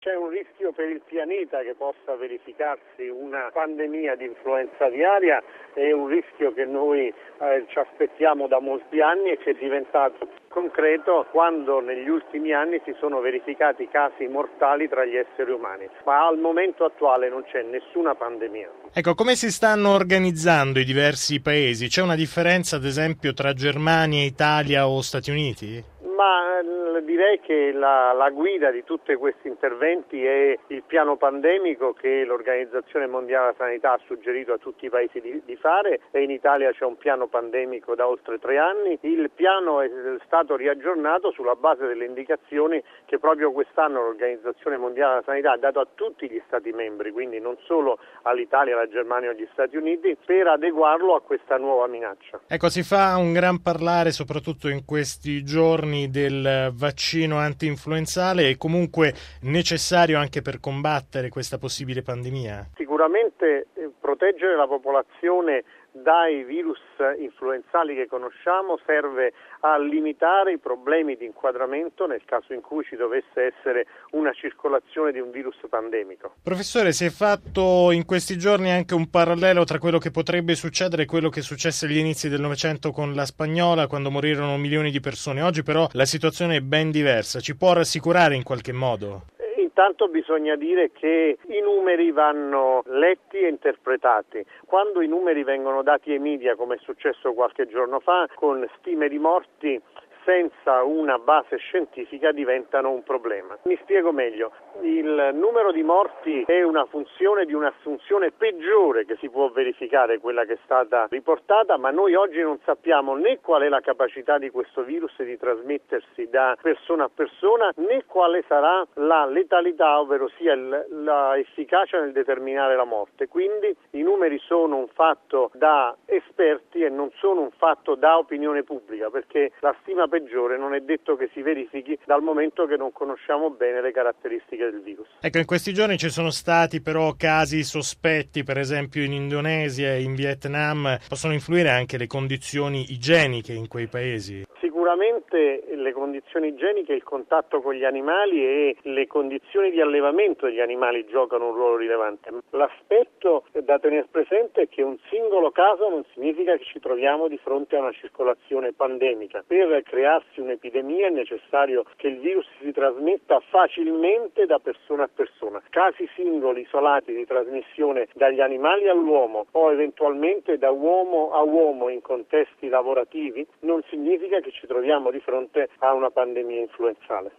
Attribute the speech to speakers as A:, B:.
A: C'è un rischio per il pianeta che possa verificarsi una pandemia di influenza aviaria, è un rischio che noi ci aspettiamo da molti anni e che è diventato concreto quando negli ultimi anni si sono verificati casi mortali tra gli esseri umani, ma al momento attuale non c'è nessuna pandemia.
B: Ecco, come si stanno organizzando i diversi paesi? C'è una differenza, ad esempio, tra Germania, Italia o Stati Uniti?
A: Ma direi che la guida di tutti questi interventi è il piano pandemico che l'Organizzazione Mondiale della Sanità ha suggerito a tutti i paesi di fare, e in Italia c'è un piano pandemico da oltre 3 anni. Il piano è stato riaggiornato sulla base delle indicazioni che proprio quest'anno l'Organizzazione Mondiale della Sanità ha dato a tutti gli Stati membri, quindi non solo all'Italia, alla Germania o agli Stati Uniti, per adeguarlo a questa nuova minaccia.
B: Ecco, si fa un gran parlare soprattutto in questi giorni del vaccino anti-influenzale, è comunque necessario anche per combattere questa possibile pandemia?
A: Sicuramente proteggere la popolazione dai virus influenzali che conosciamo serve a limitare i problemi di inquadramento nel caso in cui ci dovesse essere una circolazione di un virus pandemico.
B: Professore, si è fatto in questi giorni anche un parallelo tra quello che potrebbe succedere e quello che successe agli inizi del Novecento con la spagnola, quando morirono milioni di persone. Oggi però la situazione è ben diversa. Ci può rassicurare in qualche modo?
A: Intanto bisogna dire che i numeri vanno letti e interpretati. Quando i numeri vengono dati ai media, come è successo qualche giorno fa, con stime di morti senza una base scientifica diventano un problema. Mi spiego meglio. Il numero di morti è una funzione di un'assunzione peggiore che si può verificare, quella che è stata riportata, ma noi oggi non sappiamo né qual è la capacità di questo virus di trasmettersi da persona a persona, né quale sarà la letalità, ovvero sia la efficacia nel determinare la morte. Quindi i numeri sono un fatto da esperti e non sono un fatto da opinione pubblica, perché la stima peggiore non è detto che si verifichi dal momento che non conosciamo bene le caratteristiche del virus.
B: Ecco, in questi giorni ci sono stati però casi sospetti, per esempio in Indonesia e in Vietnam. Possono influire anche le condizioni igieniche in quei paesi?
A: Sicuramente le condizioni igieniche, il contatto con gli animali e le condizioni di allevamento degli animali giocano un ruolo rilevante. L'aspetto da tenere presente è che un singolo caso non significa che ci troviamo di fronte a una circolazione pandemica. Per crearsi un'epidemia è necessario che il virus si trasmetta facilmente da persona a persona. Casi singoli isolati di trasmissione dagli animali all'uomo o eventualmente da uomo a uomo in contesti lavorativi non significa che ci troviamo di fronte a una pandemia influenzale.